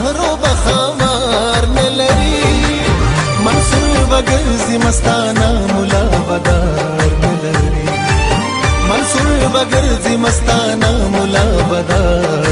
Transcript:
سهرو بخمار نلري منصور بگرزی مستانا مولا بدار نلري منصور بگرزی مستانا مولا بدار